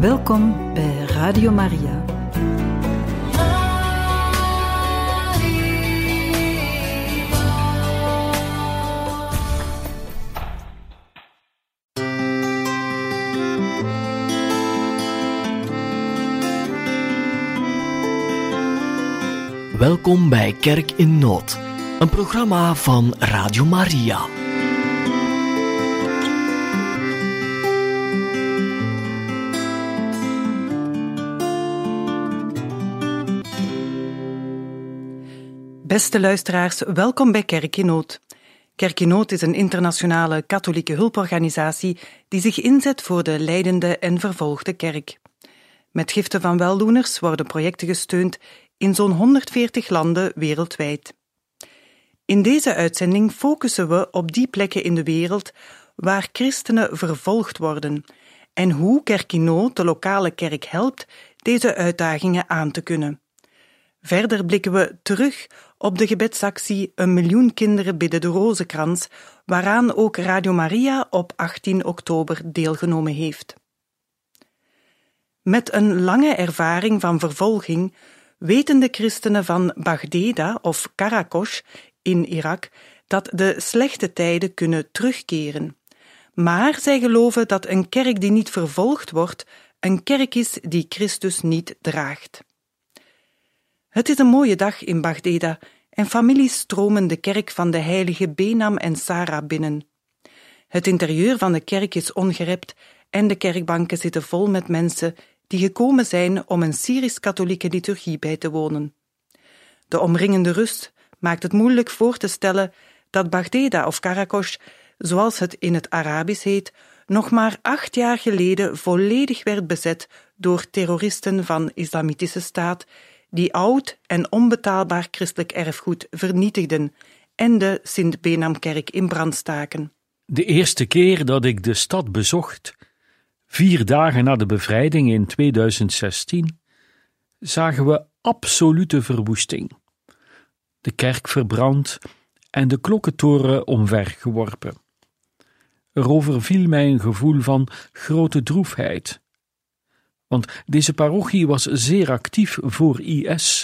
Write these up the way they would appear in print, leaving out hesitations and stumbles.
Welkom bij Radio Maria. Welkom bij Kerk in Nood, een programma van Radio Maria. Beste luisteraars, welkom bij Kerk in Nood. Kerk in Nood is een internationale katholieke hulporganisatie die zich inzet voor de lijdende en vervolgde kerk. Met giften van weldoeners worden projecten gesteund in zo'n 140 landen wereldwijd. In deze uitzending focussen we op die plekken in de wereld waar christenen vervolgd worden en hoe Kerk in Nood de lokale kerk helpt deze uitdagingen aan te kunnen. Verder blikken we terug op de gebedsactie 1 miljoen kinderen bidden de rozenkrans, waaraan ook Radio Maria op 18 oktober deelgenomen heeft. Met een lange ervaring van vervolging weten de christenen van Baghdeda of Karakosh in Irak dat de slechte tijden kunnen terugkeren. Maar zij geloven dat een kerk die niet vervolgd wordt, een kerk is die Christus niet draagt. Het is een mooie dag in Baghdeda en families stromen de kerk van de heilige Benam en Sarah binnen. Het interieur van de kerk is ongerept en de kerkbanken zitten vol met mensen die gekomen zijn om een Syrisch-katholieke liturgie bij te wonen. De omringende rust maakt het moeilijk voor te stellen dat Baghdeda of Karakosh, zoals het in het Arabisch heet, nog maar 8 jaar geleden volledig werd bezet door terroristen van Islamitische Staat, die oud en onbetaalbaar christelijk erfgoed vernietigden en de Sint-Benamkerk in brand staken. De eerste keer dat ik de stad bezocht, 4 dagen na de bevrijding in 2016, zagen we absolute verwoesting. De kerk verbrand en de klokkentoren omvergeworpen. Er overviel mij een gevoel van grote droefheid. Want deze parochie was zeer actief voor IS.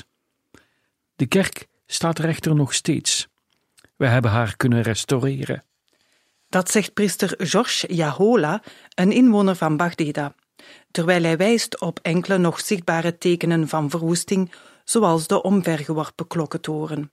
De kerk staat er echter nog steeds. We hebben haar kunnen restaureren. Dat zegt priester George Yahola, een inwoner van Baghdeda, terwijl hij wijst op enkele nog zichtbare tekenen van verwoesting, zoals de omvergeworpen klokkentoren.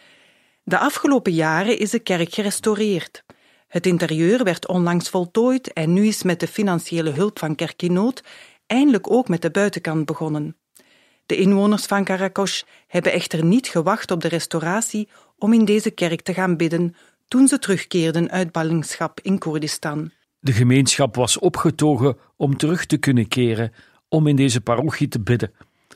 De afgelopen jaren is de kerk gerestaureerd. Het interieur werd onlangs voltooid en nu is met de financiële hulp van Kerk in Nood eindelijk ook met de buitenkant begonnen. De inwoners van Karakosh hebben echter niet gewacht op de restauratie om in deze kerk te gaan bidden toen ze terugkeerden uit ballingschap in Koerdistan. De gemeenschap was opgetogen om terug te kunnen keren, om in deze parochie te bidden.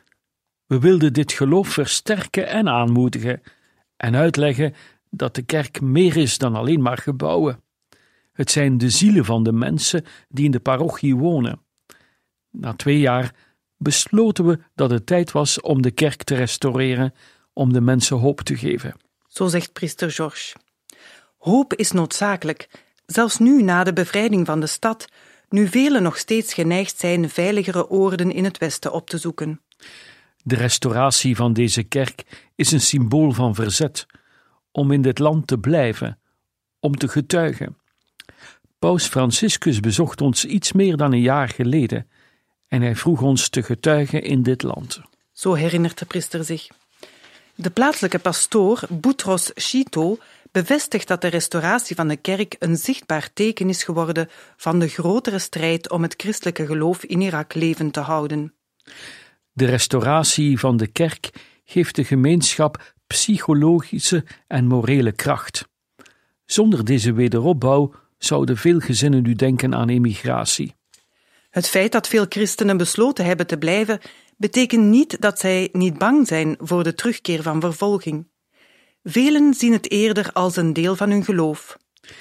We wilden dit geloof versterken en aanmoedigen en uitleggen dat de kerk meer is dan alleen maar gebouwen. Het zijn de zielen van de mensen die in de parochie wonen. Na 2 jaar besloten we dat het tijd was om de kerk te restaureren, om de mensen hoop te geven. Zo zegt priester George. Hoop is noodzakelijk, zelfs nu na de bevrijding van de stad, nu velen nog steeds geneigd zijn veiligere oorden in het westen op te zoeken. De restauratie van deze kerk is een symbool van verzet, om in dit land te blijven, om te getuigen. Paus Franciscus bezocht ons iets meer dan 1 jaar geleden en hij vroeg ons te getuigen in dit land. Zo herinnert de priester zich. De plaatselijke pastoor, Boutros Chito, bevestigt dat de restauratie van de kerk een zichtbaar teken is geworden van de grotere strijd om het christelijke geloof in Irak levend te houden. De restauratie van de kerk geeft de gemeenschap psychologische en morele kracht. Zonder deze wederopbouw zouden veel gezinnen nu denken aan emigratie. Het feit dat veel christenen besloten hebben te blijven, betekent niet dat zij niet bang zijn voor de terugkeer van vervolging. Velen zien het eerder als een deel van hun geloof.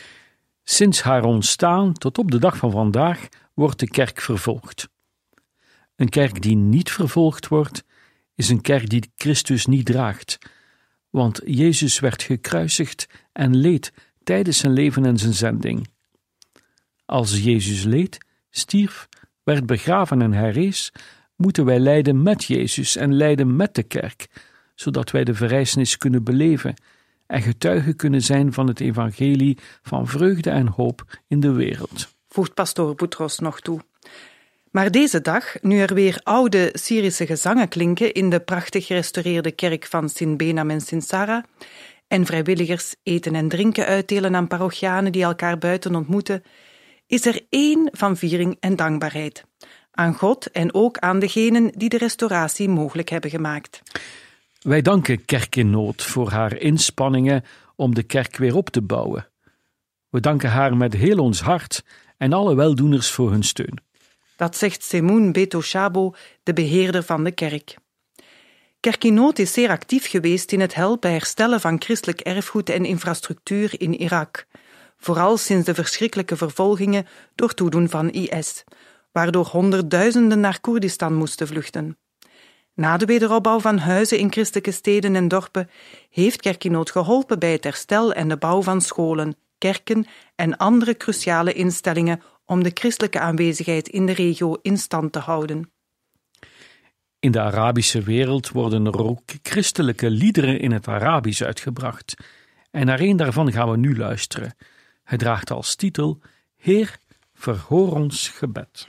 Sinds haar ontstaan tot op de dag van vandaag wordt de kerk vervolgd. Een kerk die niet vervolgd wordt, is een kerk die Christus niet draagt, want Jezus werd gekruisigd en leed tijdens zijn leven en zijn zending. Als Jezus leed, stierf, werd begraven en herrees, moeten wij lijden met Jezus en lijden met de kerk, zodat wij de verrijzenis kunnen beleven en getuigen kunnen zijn van het evangelie van vreugde en hoop in de wereld. Voegt pastoor Boutros nog toe. Maar deze dag, nu er weer oude Syrische gezangen klinken in de prachtig gerestaureerde kerk van Sint Benam en Sint Sarah, en vrijwilligers eten en drinken uitdelen aan parochianen die elkaar buiten ontmoeten, is er één van viering en dankbaarheid. Aan God en ook aan degenen die de restauratie mogelijk hebben gemaakt. Wij danken Kerk in Nood voor haar inspanningen om de kerk weer op te bouwen. We danken haar met heel ons hart en alle weldoeners voor hun steun. Dat zegt Semoun Beto Chabo, de beheerder van de kerk. Kerk in Nood is zeer actief geweest in het helpen herstellen van christelijk erfgoed en infrastructuur in Irak, vooral sinds de verschrikkelijke vervolgingen door toedoen van IS, waardoor honderdduizenden naar Koerdistan moesten vluchten. Na de wederopbouw van huizen in christelijke steden en dorpen heeft Kerk in Nood geholpen bij het herstel en de bouw van scholen, kerken en andere cruciale instellingen om de christelijke aanwezigheid in de regio in stand te houden. In de Arabische wereld worden er ook christelijke liederen in het Arabisch uitgebracht. En naar een daarvan gaan we nu luisteren. Hij draagt als titel Heer, verhoor ons gebed.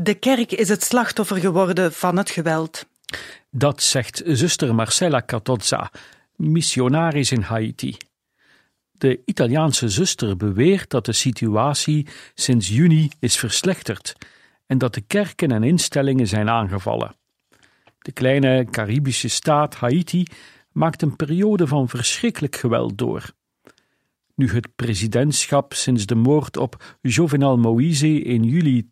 De kerk is het slachtoffer geworden van het geweld. Dat zegt zuster Marcella Catozza, missionaris in Haiti. De Italiaanse zuster beweert dat de situatie sinds juni is verslechterd en dat de kerken en instellingen zijn aangevallen. De kleine Caribische staat Haiti maakt een periode van verschrikkelijk geweld door. Nu het presidentschap sinds de moord op Jovenel Moïse in juli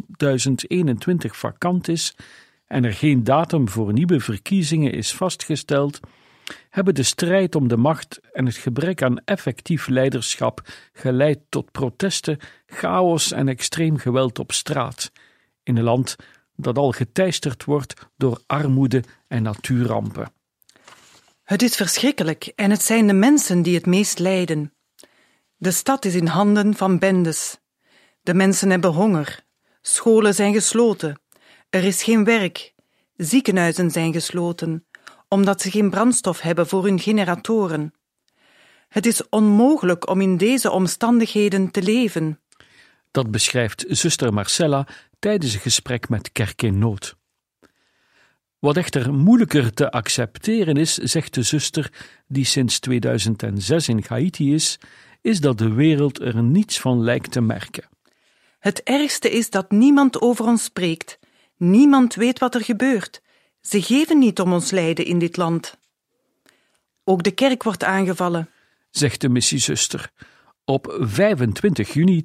2021 vakant is en er geen datum voor nieuwe verkiezingen is vastgesteld, hebben de strijd om de macht en het gebrek aan effectief leiderschap geleid tot protesten, chaos en extreem geweld op straat, in een land dat al geteisterd wordt door armoede en natuurrampen. Het is verschrikkelijk en het zijn de mensen die het meest lijden. De stad is in handen van bendes. De mensen hebben honger. Scholen zijn gesloten. Er is geen werk. Ziekenhuizen zijn gesloten, omdat ze geen brandstof hebben voor hun generatoren. Het is onmogelijk om in deze omstandigheden te leven. Dat beschrijft zuster Marcella tijdens een gesprek met Kerk in Nood. Wat echter moeilijker te accepteren is, zegt de zuster die sinds 2006 in Haiti is dat de wereld er niets van lijkt te merken. Het ergste is dat niemand over ons spreekt. Niemand weet wat er gebeurt. Ze geven niet om ons lijden in dit land. Ook de kerk wordt aangevallen, zegt de missiezuster. Op 25 juni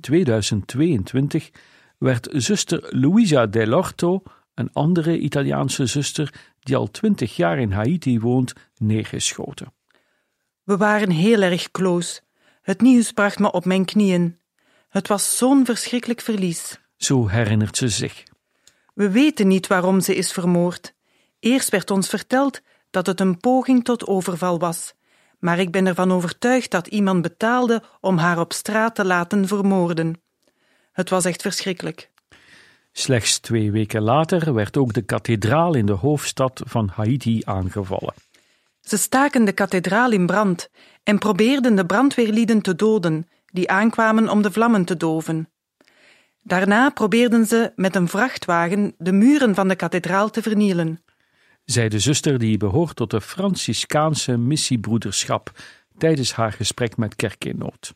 2022 werd zuster Luisa Dell'Orto, een andere Italiaanse zuster die al 20 jaar in Haiti woont, neergeschoten. We waren heel erg close. Het nieuws bracht me op mijn knieën. Het was zo'n verschrikkelijk verlies. Zo herinnert ze zich. We weten niet waarom ze is vermoord. Eerst werd ons verteld dat het een poging tot overval was, maar ik ben ervan overtuigd dat iemand betaalde om haar op straat te laten vermoorden. Het was echt verschrikkelijk. Slechts 2 weken later werd ook de kathedraal in de hoofdstad van Haiti aangevallen. Ze staken de kathedraal in brand en probeerden de brandweerlieden te doden, die aankwamen om de vlammen te doven. Daarna probeerden ze met een vrachtwagen de muren van de kathedraal te vernielen, zei de zuster die behoort tot de Franciscaanse missiebroederschap tijdens haar gesprek met Kerk in Nood.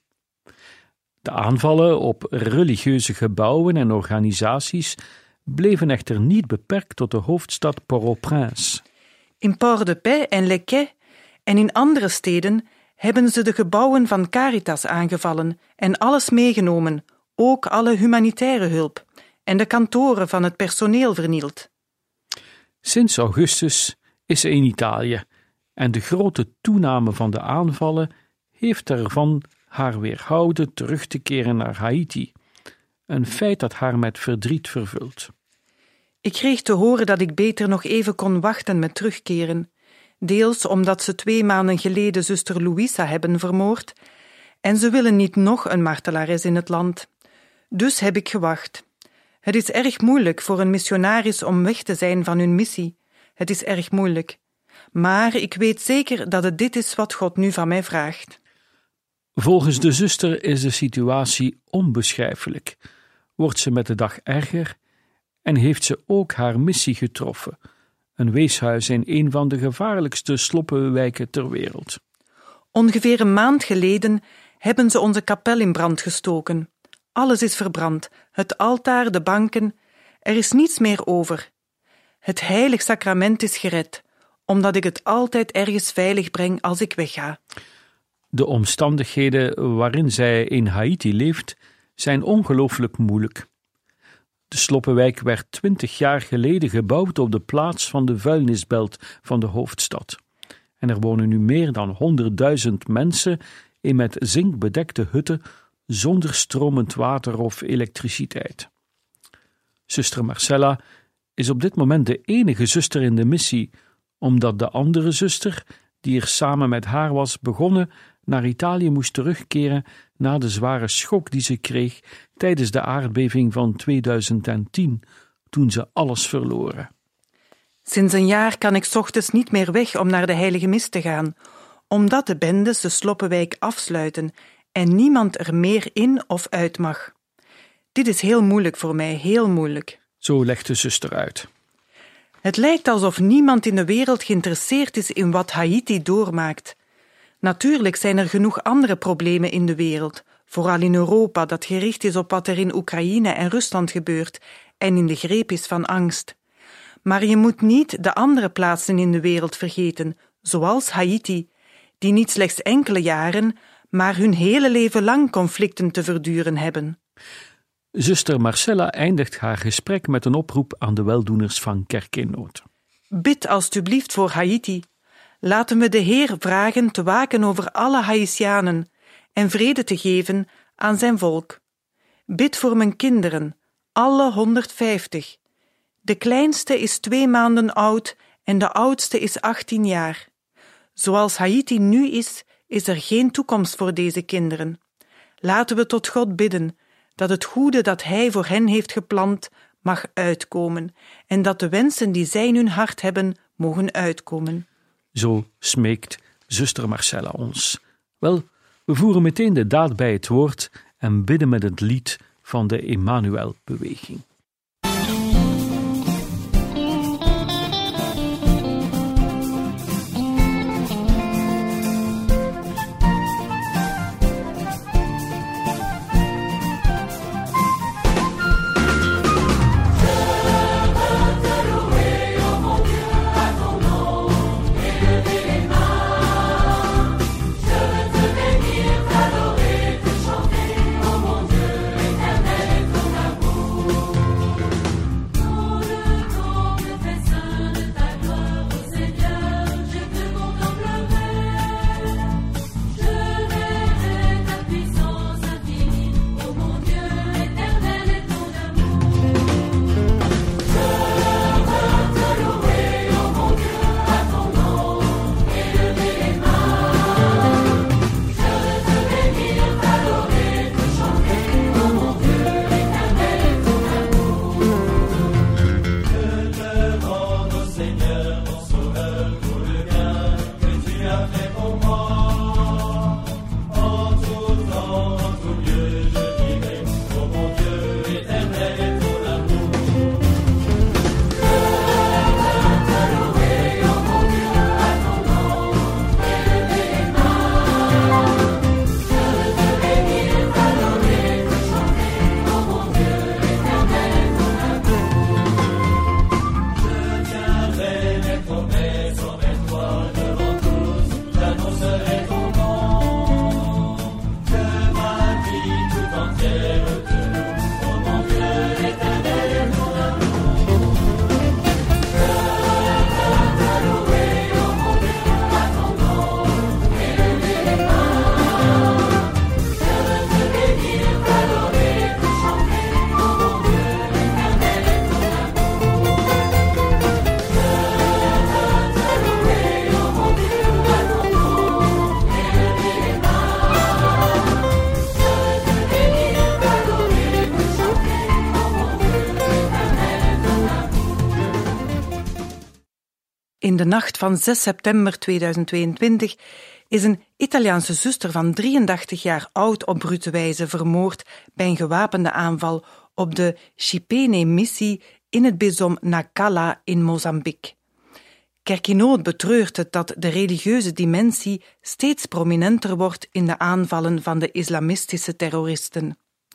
De aanvallen op religieuze gebouwen en organisaties bleven echter niet beperkt tot de hoofdstad Port-au-Prince. In Port-de-Paix en Les Quais en in andere steden hebben ze de gebouwen van Caritas aangevallen en alles meegenomen, ook alle humanitaire hulp, en de kantoren van het personeel vernield. Sinds augustus is ze in Italië en de grote toename van de aanvallen heeft ervan haar weerhouden terug te keren naar Haiti, een feit dat haar met verdriet vervult. Ik kreeg te horen dat ik beter nog even kon wachten met terugkeren, deels omdat ze 2 maanden geleden zuster Luisa hebben vermoord en ze willen niet nog een martelares in het land. Dus heb ik gewacht. Het is erg moeilijk voor een missionaris om weg te zijn van hun missie. Het is erg moeilijk. Maar ik weet zeker dat het dit is wat God nu van mij vraagt. Volgens de zuster is de situatie onbeschrijfelijk, wordt ze met de dag erger en heeft ze ook haar missie getroffen, een weeshuis in een van de gevaarlijkste sloppenwijken ter wereld. Ongeveer een maand geleden hebben ze onze kapel in brand gestoken. Alles is verbrand, het altaar, de banken, er is niets meer over. Het heilig sacrament is gered, omdat ik het altijd ergens veilig breng als ik wegga. De omstandigheden waarin zij in Haiti leeft, zijn ongelooflijk moeilijk. De sloppenwijk werd 20 jaar geleden gebouwd op de plaats van de vuilnisbelt van de hoofdstad. En er wonen nu meer dan 100.000 mensen in met zink bedekte hutten zonder stromend water of elektriciteit. Zuster Marcella is op dit moment de enige zuster in de missie, omdat de andere zuster, die er samen met haar was begonnen, naar Italië moest terugkeren na de zware schok die ze kreeg tijdens de aardbeving van 2010, toen ze alles verloren. Sinds een jaar kan ik 's ochtends niet meer weg om naar de heilige mis te gaan, omdat de bendes de sloppenwijk afsluiten en niemand er meer in of uit mag. Dit is heel moeilijk voor mij, heel moeilijk. Zo legt de zuster uit. Het lijkt alsof niemand in de wereld geïnteresseerd is in wat Haïti doormaakt. Natuurlijk zijn er genoeg andere problemen in de wereld, vooral in Europa, dat gericht is op wat er in Oekraïne en Rusland gebeurt en in de greep is van angst. Maar je moet niet de andere plaatsen in de wereld vergeten, zoals Haïti, die niet slechts enkele jaren, maar hun hele leven lang conflicten te verduren hebben. Zuster Marcella eindigt haar gesprek met een oproep aan de weldoeners van Kerk in Nood. Bid alstublieft voor Haïti. Laten we de Heer vragen te waken over alle Haïtianen en vrede te geven aan zijn volk. Bid voor mijn kinderen, alle 150. De kleinste is 2 maanden oud en de oudste is 18 jaar. Zoals Haïti nu is er geen toekomst voor deze kinderen. Laten we tot God bidden dat het goede dat Hij voor hen heeft gepland mag uitkomen en dat de wensen die zij in hun hart hebben mogen uitkomen. Zo smeekt zuster Marcella ons. Wel, we voeren meteen de daad bij het woord en bidden met het lied van de Emmanuel-beweging. In de nacht van 6 september 2022 is een Italiaanse zuster van 83 jaar oud op brute wijze vermoord bij een gewapende aanval op de Chipene-missie in het bisdom Nacala in Mozambique. Kerk in Nood betreurt het dat de religieuze dimensie steeds prominenter wordt in de aanvallen van de islamistische terroristen.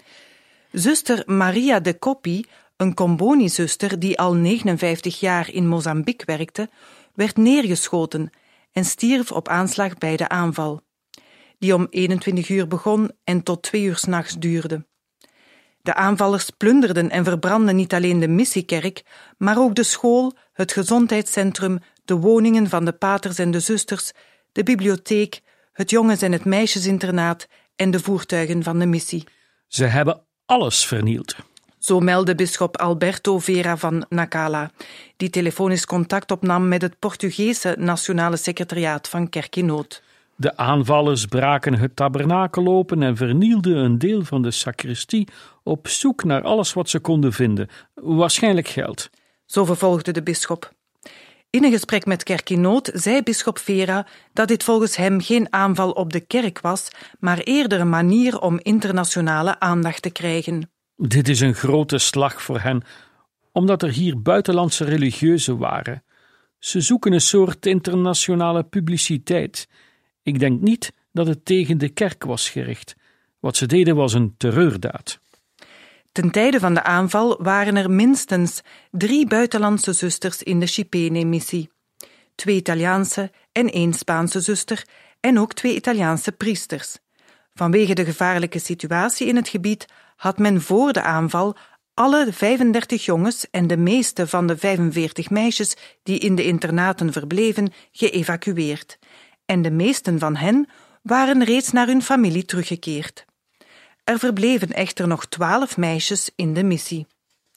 Zuster Maria de Coppi, een Comboni-zuster die al 59 jaar in Mozambique werkte, werd neergeschoten en stierf op aanslag bij de aanval, die om 21 uur begon en tot 2 uur 's nachts duurde. De aanvallers plunderden en verbrandden niet alleen de missiekerk, maar ook de school, het gezondheidscentrum, de woningen van de paters en de zusters, de bibliotheek, het jongens- en het meisjesinternaat en de voertuigen van de missie. Ze hebben alles vernield. Zo meldde bisschop Alberto Vera van Nacala, die telefonisch contact opnam met het Portugese Nationale Secretariaat van Kerk in Nood. De aanvallers braken het tabernakel open en vernielden een deel van de sacristie op zoek naar alles wat ze konden vinden, waarschijnlijk geld. Zo vervolgde de bisschop. In een gesprek met Kerk in Nood zei bisschop Vera dat dit volgens hem geen aanval op de kerk was, maar eerder een manier om internationale aandacht te krijgen. Dit is een grote slag voor hen, omdat er hier buitenlandse religieuzen waren. Ze zoeken een soort internationale publiciteit. Ik denk niet dat het tegen de kerk was gericht. Wat ze deden was een terreurdaad. Ten tijde van de aanval waren er minstens 3 buitenlandse zusters in de Scipene-missie. 2 Italiaanse en 1 Spaanse zuster en ook 2 Italiaanse priesters. Vanwege de gevaarlijke situatie in het gebied had men voor de aanval alle 35 jongens en de meeste van de 45 meisjes die in de internaten verbleven geëvacueerd. En de meesten van hen waren reeds naar hun familie teruggekeerd. Er verbleven echter nog 12 meisjes in de missie.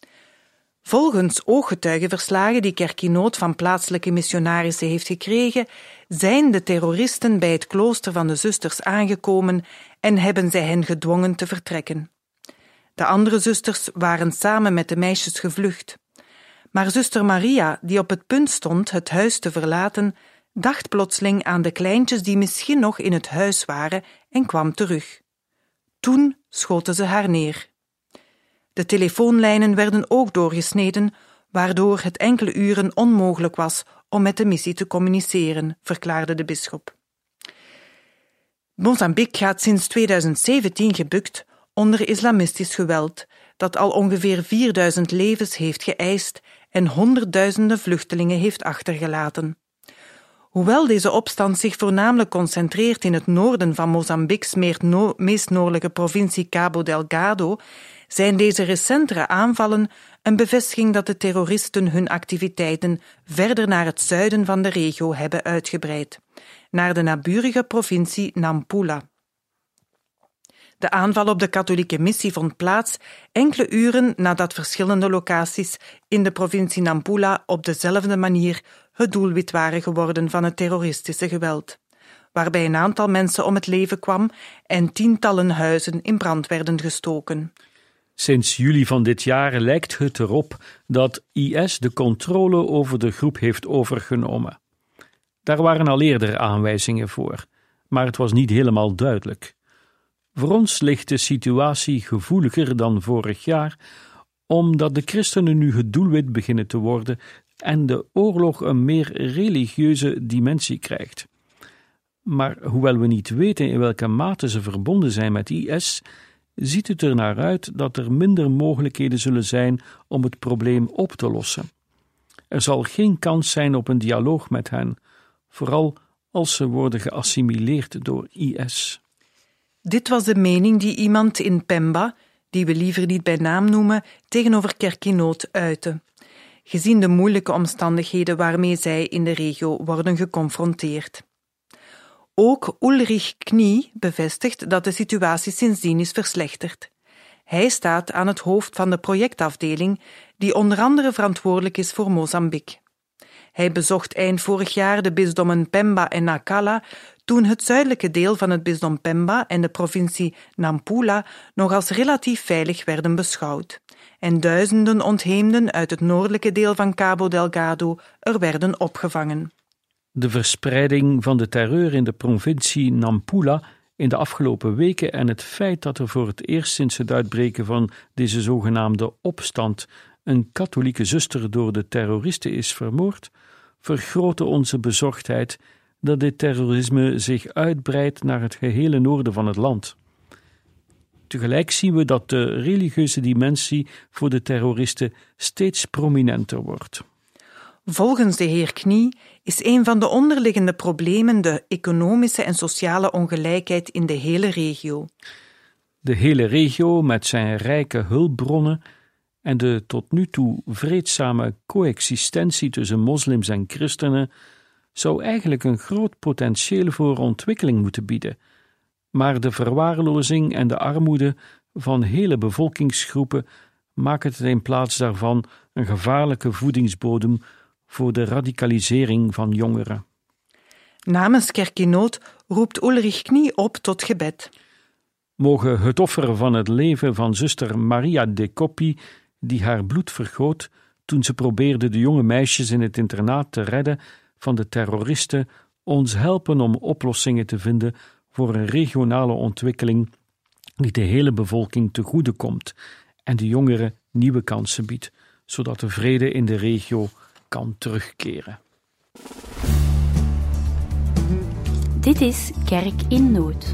Volgens ooggetuigenverslagen die Kerkinoot van plaatselijke missionarissen heeft gekregen, zijn de terroristen bij het klooster van de zusters aangekomen en hebben zij hen gedwongen te vertrekken. De andere zusters waren samen met de meisjes gevlucht. Maar zuster Maria, die op het punt stond het huis te verlaten, dacht plotseling aan de kleintjes die misschien nog in het huis waren en kwam terug. Toen schoten ze haar neer. De telefoonlijnen werden ook doorgesneden, waardoor het enkele uren onmogelijk was om met de missie te communiceren, verklaarde de bisschop. Mozambique gaat sinds 2017 gebukt onder islamistisch geweld, dat al ongeveer 4000 levens heeft geëist en honderdduizenden vluchtelingen heeft achtergelaten. Hoewel deze opstand zich voornamelijk concentreert in het noorden van Mozambiques meest noordelijke provincie Cabo Delgado, zijn deze recentere aanvallen een bevestiging dat de terroristen hun activiteiten verder naar het zuiden van de regio hebben uitgebreid, naar de naburige provincie Nampula. De aanval op de katholieke missie vond plaats enkele uren nadat verschillende locaties in de provincie Nampula op dezelfde manier het doelwit waren geworden van het terroristische geweld, waarbij een aantal mensen om het leven kwam en tientallen huizen in brand werden gestoken. Sinds juli van dit jaar lijkt het erop dat IS de controle over de groep heeft overgenomen. Daar waren al eerder aanwijzingen voor, maar het was niet helemaal duidelijk. Voor ons ligt de situatie gevoeliger dan vorig jaar, omdat de christenen nu het doelwit beginnen te worden en de oorlog een meer religieuze dimensie krijgt. Maar hoewel we niet weten in welke mate ze verbonden zijn met IS, ziet het er naar uit dat er minder mogelijkheden zullen zijn om het probleem op te lossen. Er zal geen kans zijn op een dialoog met hen, vooral als ze worden geassimileerd door IS. Dit was de mening die iemand in Pemba, die we liever niet bij naam noemen, tegenover Kerkinoot uitte, gezien de moeilijke omstandigheden waarmee zij in de regio worden geconfronteerd. Ook Ulrich Knie bevestigt dat de situatie sindsdien is verslechterd. Hij staat aan het hoofd van de projectafdeling die onder andere verantwoordelijk is voor Mozambique. Hij bezocht eind vorig jaar de bisdommen Pemba en Nacala, toen het zuidelijke deel van het bisdom Pemba en de provincie Nampula nog als relatief veilig werden beschouwd en duizenden ontheemden uit het noordelijke deel van Cabo Delgado er werden opgevangen. De verspreiding van de terreur in de provincie Nampula in de afgelopen weken en het feit dat er voor het eerst sinds het uitbreken van deze zogenaamde opstand een katholieke zuster door de terroristen is vermoord, vergroten onze bezorgdheid dat dit terrorisme zich uitbreidt naar het gehele noorden van het land. Tegelijk zien we dat de religieuze dimensie voor de terroristen steeds prominenter wordt. Volgens de heer Knie is een van de onderliggende problemen de economische en sociale ongelijkheid in de hele regio. De hele regio met zijn rijke hulpbronnen en de tot nu toe vreedzame coexistentie tussen moslims en christenen zou eigenlijk een groot potentieel voor ontwikkeling moeten bieden, maar de verwaarlozing en de armoede van hele bevolkingsgroepen maken het in plaats daarvan een gevaarlijke voedingsbodem voor de radicalisering van jongeren. Namens Kerkinoot roept Ulrich Knie op tot gebed. Mogen het offer van het leven van zuster Maria de Coppi, die haar bloed vergoot toen ze probeerde de jonge meisjes in het internaat te redden van de terroristen, ons helpen om oplossingen te vinden voor een regionale ontwikkeling die de hele bevolking te goede komt en de jongeren nieuwe kansen biedt, zodat de vrede in de regio kan terugkeren. Dit is Kerk in Nood.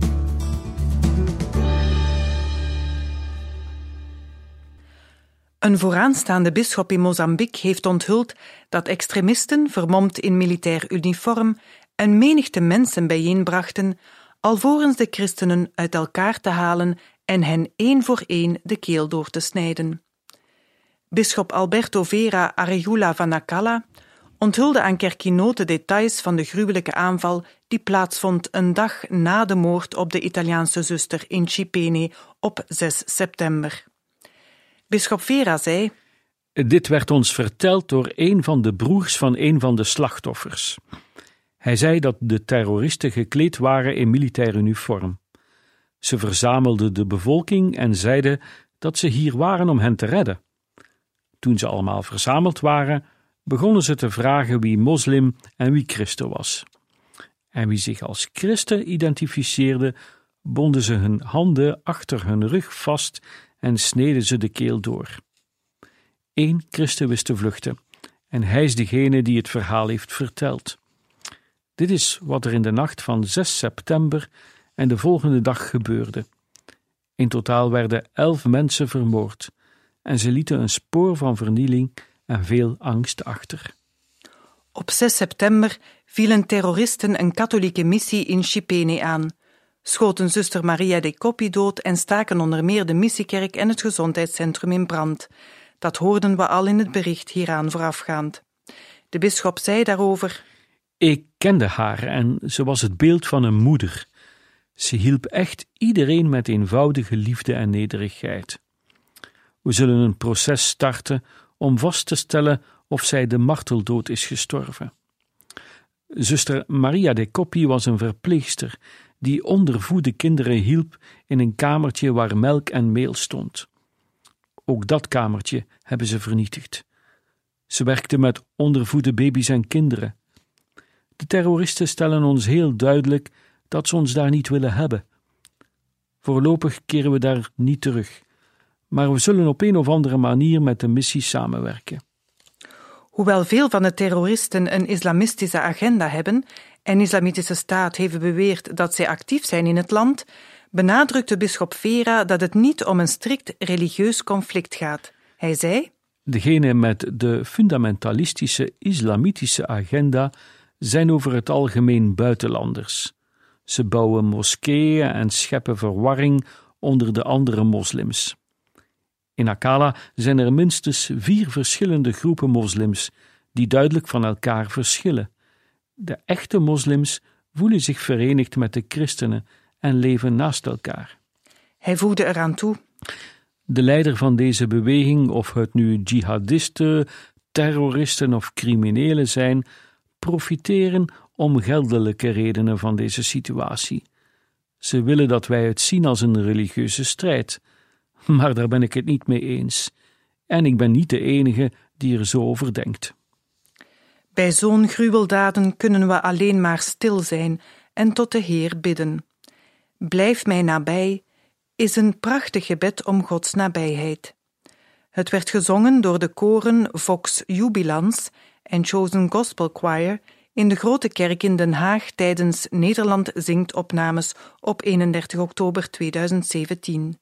Een vooraanstaande bisschop in Mozambique heeft onthuld dat extremisten, vermomd in militair uniform, een menigte mensen bijeenbrachten, alvorens de christenen uit elkaar te halen en hen één voor één de keel door te snijden. Bisschop Alberto Vera Arejula van Nacala onthulde aan Kerk in Nood de details van de gruwelijke aanval die plaatsvond een dag na de moord op de Italiaanse zuster in Chipene op 6 september. Bisschop Vera zei: Dit werd ons verteld door een van de broers van een van de slachtoffers. Hij zei dat de terroristen gekleed waren in militair uniform. Ze verzamelden de bevolking en zeiden dat ze hier waren om hen te redden. Toen ze allemaal verzameld waren, begonnen ze te vragen wie moslim en wie christen was. En wie zich als christen identificeerde, bonden ze hun handen achter hun rug vast en sneden ze de keel door. 1 christen wist te vluchten, en hij is degene die het verhaal heeft verteld. Dit is wat er in de nacht van 6 september en de volgende dag gebeurde. In totaal werden 11 mensen vermoord, en ze lieten een spoor van vernieling en veel angst achter. Op 6 september vielen terroristen een katholieke missie in Chipene aan, schoten zuster Maria de Coppi dood en staken onder meer de missiekerk en het gezondheidscentrum in brand. Dat hoorden we al in het bericht hieraan voorafgaand. De bisschop zei daarover: Ik kende haar en ze was het beeld van een moeder. Ze hielp echt iedereen met eenvoudige liefde en nederigheid. We zullen een proces starten om vast te stellen of zij de marteldood is gestorven. Zuster Maria de Coppi was een verpleegster die ondervoede kinderen hielp in een kamertje waar melk en meel stond. Ook dat kamertje hebben ze vernietigd. Ze werkte met ondervoede baby's en kinderen. De terroristen stellen ons heel duidelijk dat ze ons daar niet willen hebben. Voorlopig keren we daar niet terug, maar we zullen op een of andere manier met de missie samenwerken. Hoewel veel van de terroristen een islamistische agenda hebben en Islamitische Staat heeft beweerd dat zij actief zijn in het land, benadrukte bisschop Vera dat het niet om een strikt religieus conflict gaat. Hij zei: Degene met de fundamentalistische islamitische agenda zijn over het algemeen buitenlanders. Ze bouwen moskeeën en scheppen verwarring onder de andere moslims. In Nacala zijn er minstens 4 verschillende groepen moslims die duidelijk van elkaar verschillen. De echte moslims voelen zich verenigd met de christenen en leven naast elkaar. Hij voegde eraan toe: De leider van deze beweging, of het nu jihadisten, terroristen of criminelen zijn, profiteren om geldelijke redenen van deze situatie. Ze willen dat wij het zien als een religieuze strijd, maar daar ben ik het niet mee eens. En ik ben niet de enige die er zo over denkt. Bij zo'n gruweldaden kunnen we alleen maar stil zijn en tot de Heer bidden. Blijf mij nabij is een prachtig gebed om Gods nabijheid. Het werd gezongen door de koren Vox Jubilans en Chosen Gospel Choir in de Grote Kerk in Den Haag tijdens Nederland Zingt opnames op 31 oktober 2017.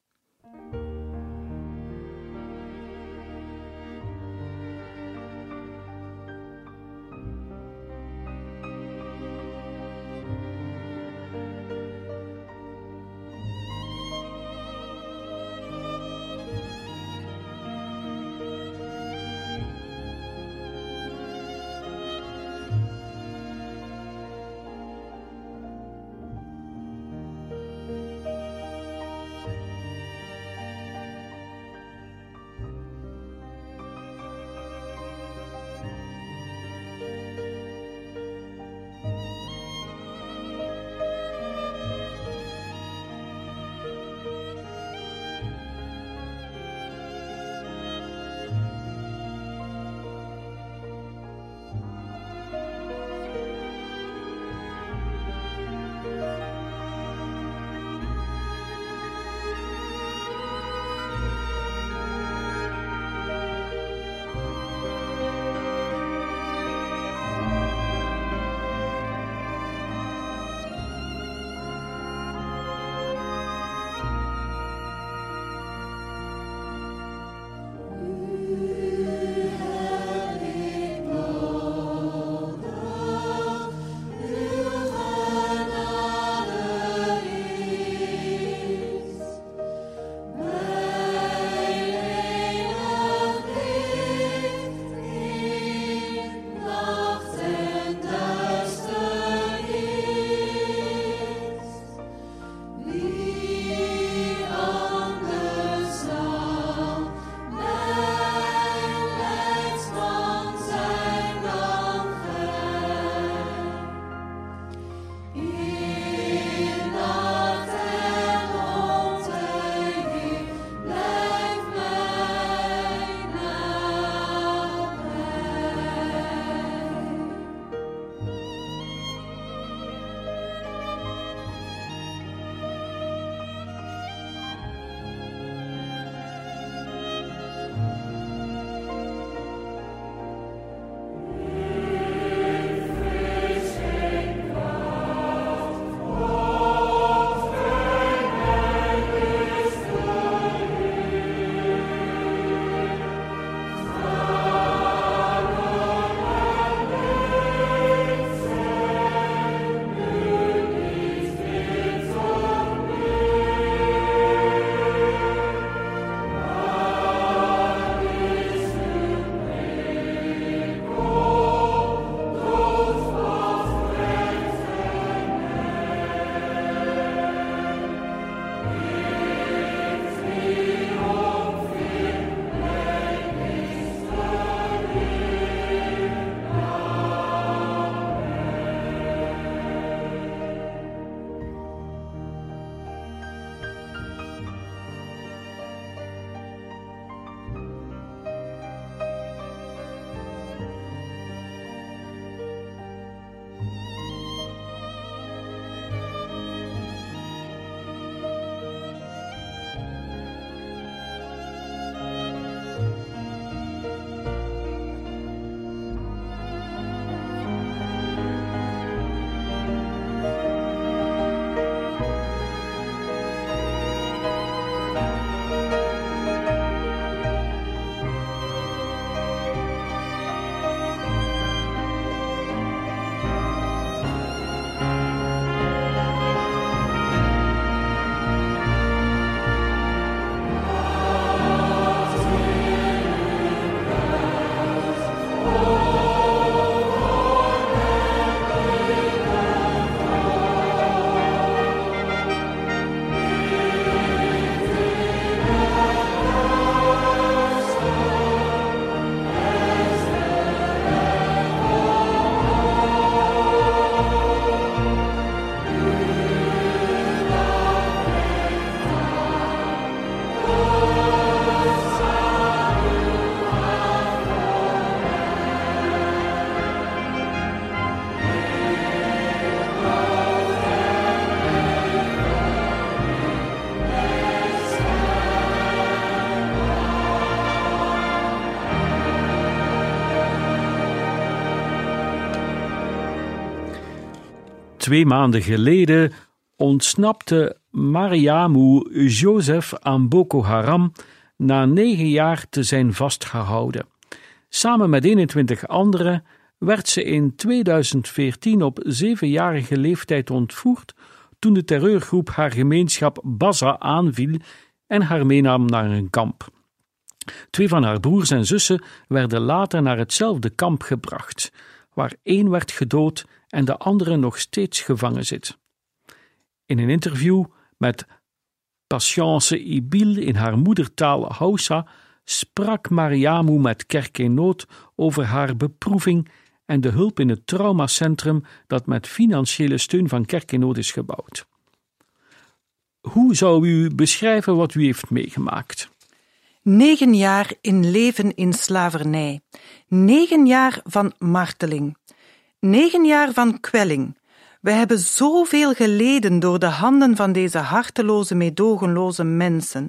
2 maanden geleden ontsnapte Mariamu Joseph aan Boko Haram na 9 jaar te zijn vastgehouden. Samen met 21 anderen werd ze in 2014 op 7-jarige leeftijd ontvoerd toen de terreurgroep haar gemeenschap Baza aanviel en haar meenam naar een kamp. 2 van haar broers en zussen werden later naar hetzelfde kamp gebracht, waar 1 werd gedood en de andere nog steeds gevangen zit. In een interview met Patience Ibil in haar moedertaal Hausa sprak Mariamu met Kerk in Nood over haar beproeving en de hulp in het traumacentrum dat met financiële steun van Kerk in Nood is gebouwd. Hoe zou u beschrijven wat u heeft meegemaakt? 9 jaar in leven in slavernij. 9 jaar van marteling. 9 jaar van kwelling. We hebben zoveel geleden door de handen van deze harteloze, meedogenloze mensen.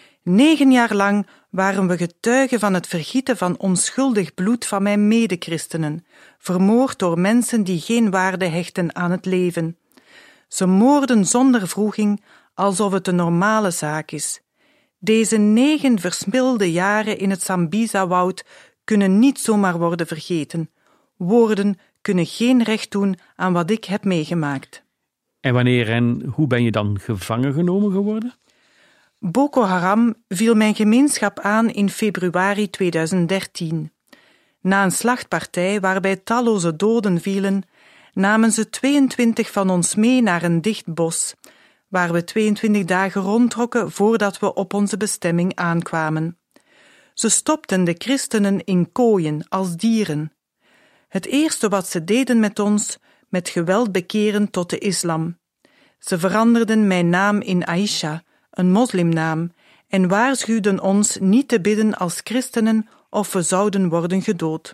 9 jaar lang waren we getuigen van het vergieten van onschuldig bloed van mijn medechristenen, vermoord door mensen die geen waarde hechten aan het leven. Ze moorden zonder wroeging, alsof het een normale zaak is. Deze 9 verspilde jaren in het Sambisa-woud kunnen niet zomaar worden vergeten. Woorden kunnen geen recht doen aan wat ik heb meegemaakt. En wanneer en hoe ben je dan gevangen genomen geworden? Boko Haram viel mijn gemeenschap aan in februari 2013. Na een slachtpartij waarbij talloze doden vielen, namen ze 22 van ons mee naar een dicht bos, waar we 22 dagen rondtrokken voordat we op onze bestemming aankwamen. Ze stopten de christenen in kooien als dieren. Het eerste wat ze deden met ons, met geweld bekeren tot de islam. Ze veranderden mijn naam in Aisha, een moslimnaam, en waarschuwden ons niet te bidden als christenen of we zouden worden gedood.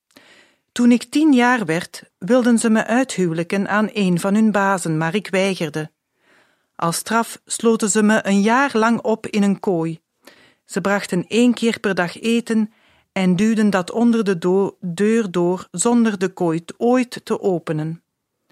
Toen ik 10 jaar werd, wilden ze me uithuwelijken aan een van hun bazen, maar ik weigerde. Als straf sloten ze me 1 jaar lang op in een kooi. Ze brachten 1 keer per dag eten en duwden dat onder de deur door zonder de kooi ooit te openen.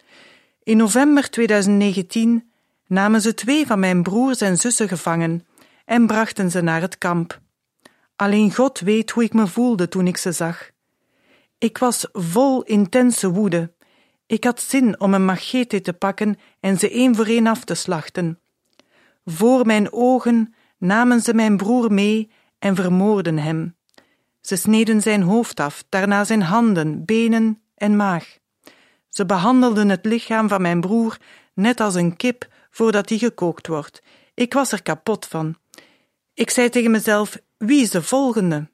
In november 2019 namen ze 2 van mijn broers en zussen gevangen en brachten ze naar het kamp. Alleen God weet hoe ik me voelde toen ik ze zag. Ik was vol intense woede. Ik had zin om een machete te pakken en ze 1 voor 1 af te slachten. Voor mijn ogen namen ze mijn broer mee en vermoordden hem. Ze sneden zijn hoofd af, daarna zijn handen, benen en maag. Ze behandelden het lichaam van mijn broer net als een kip voordat die gekookt wordt. Ik was er kapot van. Ik zei tegen mezelf, wie is de volgende?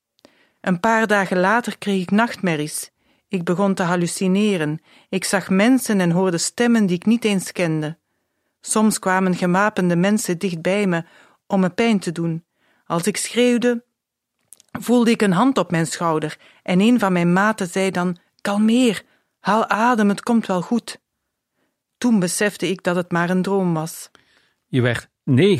Een paar dagen later kreeg ik nachtmerries. Ik begon te hallucineren. Ik zag mensen en hoorde stemmen die ik niet eens kende. Soms kwamen gewapende mensen dicht bij me om me pijn te doen. Als ik schreeuwde, voelde ik een hand op mijn schouder en een van mijn maten zei dan, kalmeer, haal adem, het komt wel goed. Toen besefte ik dat het maar een droom was. Je werd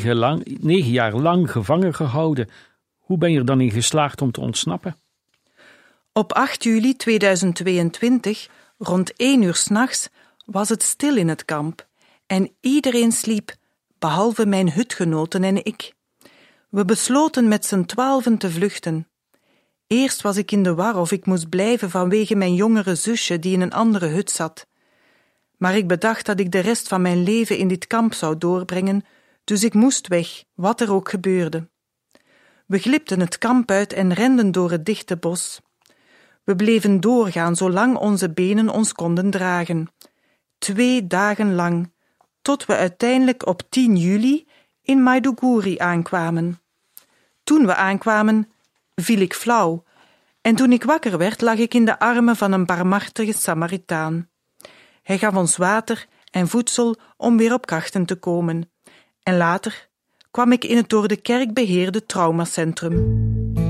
9 jaar lang gevangen gehouden. Hoe ben je er dan in geslaagd om te ontsnappen? Op 8 juli 2022, rond 1 uur 's nachts, was het stil in het kamp en iedereen sliep, behalve mijn hutgenoten en ik. We besloten met z'n 12 te vluchten. Eerst was ik in de war of ik moest blijven vanwege mijn jongere zusje die in een andere hut zat. Maar ik bedacht dat ik de rest van mijn leven in dit kamp zou doorbrengen, dus ik moest weg, wat er ook gebeurde. We glipten het kamp uit en renden door het dichte bos. We bleven doorgaan zolang onze benen ons konden dragen. 2 dagen lang, tot we uiteindelijk op 10 juli in Maiduguri aankwamen. Toen we aankwamen, viel ik flauw, en toen ik wakker werd, lag ik in de armen van een barmhartige Samaritaan. Hij gaf ons water en voedsel om weer op krachten te komen. En later kwam ik in het door de kerk beheerde traumacentrum.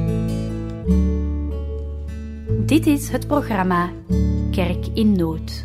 Dit is het programma Kerk in Nood.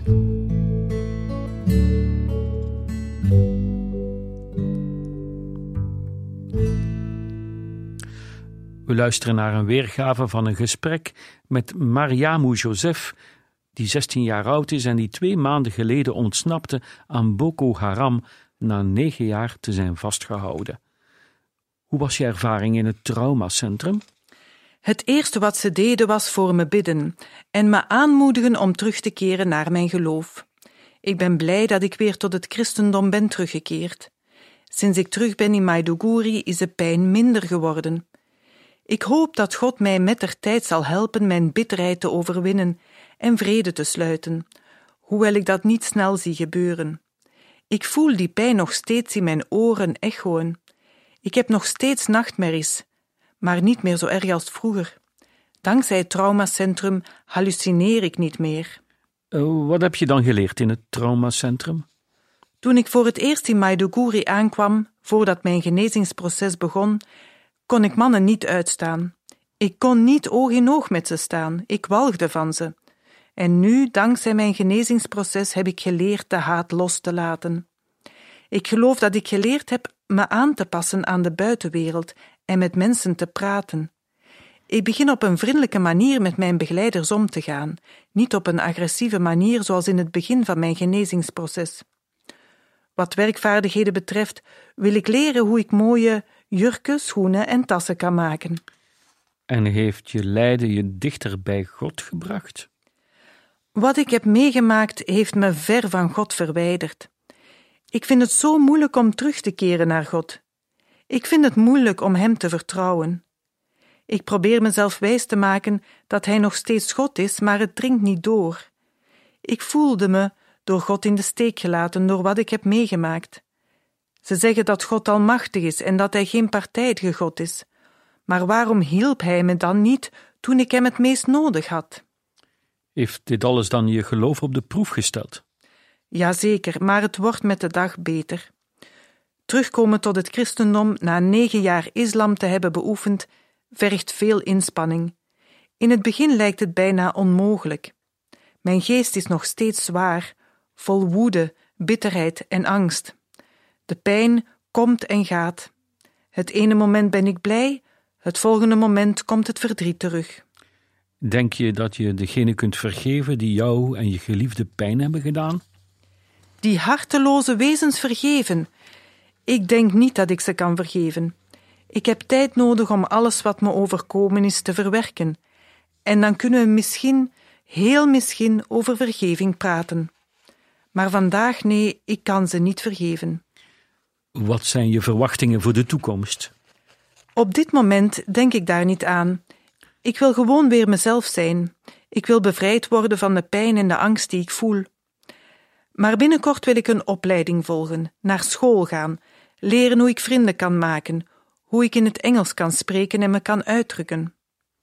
We luisteren naar een weergave van een gesprek met Mariamu Joseph, die 16 jaar oud is en die 2 maanden geleden ontsnapte aan Boko Haram na 9 jaar te zijn vastgehouden. Hoe was je ervaring in het traumacentrum? Het eerste wat ze deden was voor me bidden en me aanmoedigen om terug te keren naar mijn geloof. Ik ben blij dat ik weer tot het christendom ben teruggekeerd. Sinds ik terug ben in Maiduguri is de pijn minder geworden. Ik hoop dat God mij mettertijd zal helpen mijn bitterheid te overwinnen en vrede te sluiten, hoewel ik dat niet snel zie gebeuren. Ik voel die pijn nog steeds in mijn oren echoen. Ik heb nog steeds nachtmerries, maar niet meer zo erg als vroeger. Dankzij het traumacentrum hallucineer ik niet meer. Wat heb je dan geleerd in het traumacentrum? Toen ik voor het eerst in Maiduguri aankwam, voordat mijn genezingsproces begon, kon ik mannen niet uitstaan. Ik kon niet oog in oog met ze staan, ik walgde van ze. En nu, dankzij mijn genezingsproces, heb ik geleerd de haat los te laten. Ik geloof dat ik geleerd heb me aan te passen aan de buitenwereld en met mensen te praten. Ik begin op een vriendelijke manier met mijn begeleiders om te gaan, niet op een agressieve manier zoals in het begin van mijn genezingsproces. Wat werkvaardigheden betreft wil ik leren hoe ik mooie jurken, schoenen en tassen kan maken. En heeft je lijden je dichter bij God gebracht? Wat ik heb meegemaakt heeft me ver van God verwijderd. Ik vind het zo moeilijk om terug te keren naar God. Ik vind het moeilijk om Hem te vertrouwen. Ik probeer mezelf wijs te maken dat Hij nog steeds God is, maar het dringt niet door. Ik voelde me door God in de steek gelaten door wat ik heb meegemaakt. Ze zeggen dat God almachtig is en dat Hij geen partijdige God is. Maar waarom hielp Hij me dan niet toen ik Hem het meest nodig had? Heeft dit alles dan je geloof op de proef gesteld? Jazeker, maar het wordt met de dag beter. Terugkomen tot het christendom na 9 jaar islam te hebben beoefend, vergt veel inspanning. In het begin lijkt het bijna onmogelijk. Mijn geest is nog steeds zwaar, vol woede, bitterheid en angst. De pijn komt en gaat. Het ene moment ben ik blij, het volgende moment komt het verdriet terug. Denk je dat je degene kunt vergeven die jou en je geliefde pijn hebben gedaan? Die harteloze wezens vergeven? Ik denk niet dat ik ze kan vergeven. Ik heb tijd nodig om alles wat me overkomen is te verwerken. En dan kunnen we misschien, heel misschien, over vergeving praten. Maar vandaag, nee, ik kan ze niet vergeven. Wat zijn je verwachtingen voor de toekomst? Op dit moment denk ik daar niet aan. Ik wil gewoon weer mezelf zijn. Ik wil bevrijd worden van de pijn en de angst die ik voel. Maar binnenkort wil ik een opleiding volgen, naar school gaan, leren hoe ik vrienden kan maken, hoe ik in het Engels kan spreken en me kan uitdrukken.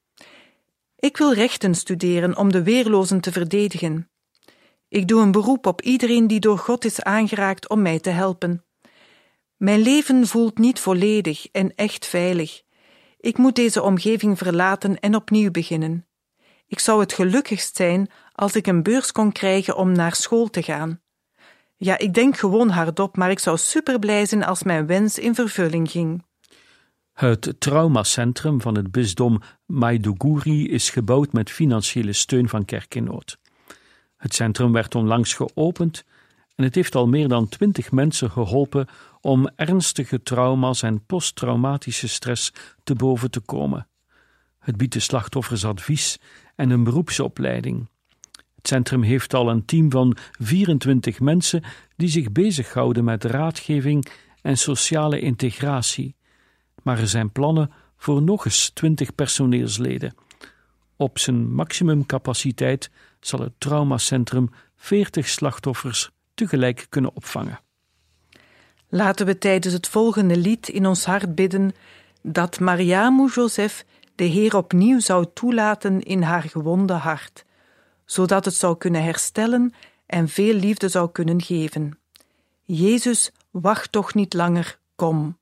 Ik wil rechten studeren om de weerlozen te verdedigen. Ik doe een beroep op iedereen die door God is aangeraakt om mij te helpen. Mijn leven voelt niet volledig en echt veilig. Ik moet deze omgeving verlaten en opnieuw beginnen. Ik zou het gelukkigst zijn als ik een beurs kon krijgen om naar school te gaan. Ja, ik denk gewoon hardop, maar ik zou superblij zijn als mijn wens in vervulling ging. Het traumacentrum van het bisdom Maiduguri is gebouwd met financiële steun van Kerk in Nood. Het centrum werd onlangs geopend en het heeft al meer dan 20 mensen geholpen om ernstige trauma's en posttraumatische stress te boven te komen. Het biedt de slachtoffers advies en een beroepsopleiding. Het centrum heeft al een team van 24 mensen die zich bezighouden met raadgeving en sociale integratie. Maar er zijn plannen voor nog eens 20 personeelsleden. Op zijn maximumcapaciteit zal het traumacentrum 40 slachtoffers tegelijk kunnen opvangen. Laten we tijdens het volgende lied in ons hart bidden dat Mariamu Joseph de Heer opnieuw zou toelaten in haar gewonde hart, zodat het zou kunnen herstellen en veel liefde zou kunnen geven. Jezus, wacht toch niet langer, kom.